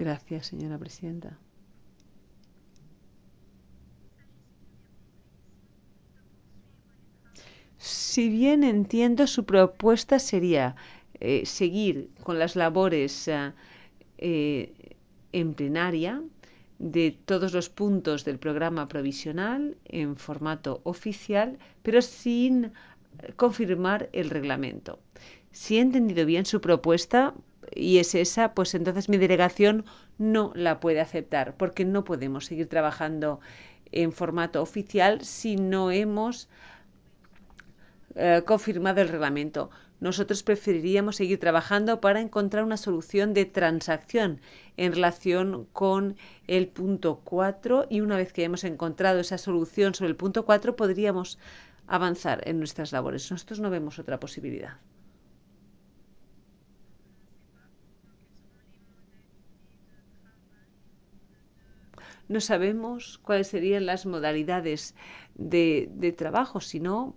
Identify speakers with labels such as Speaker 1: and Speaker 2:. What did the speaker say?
Speaker 1: Gracias, señora presidenta. Si bien entiendo, su propuesta sería seguir con las labores en plenaria de todos los puntos del programa provisional en formato oficial, pero sin confirmar el reglamento. Si he entendido bien su propuesta y es esa, pues entonces mi delegación no la puede aceptar, porque no podemos seguir trabajando en formato oficial si no hemos confirmado el reglamento. Nosotros preferiríamos seguir trabajando para encontrar una solución de transacción en relación con el punto 4 y una vez que hemos encontrado esa solución sobre el punto 4 podríamos avanzar en nuestras labores. Nosotros no vemos otra posibilidad. No sabemos cuáles serían las modalidades de trabajo, si no,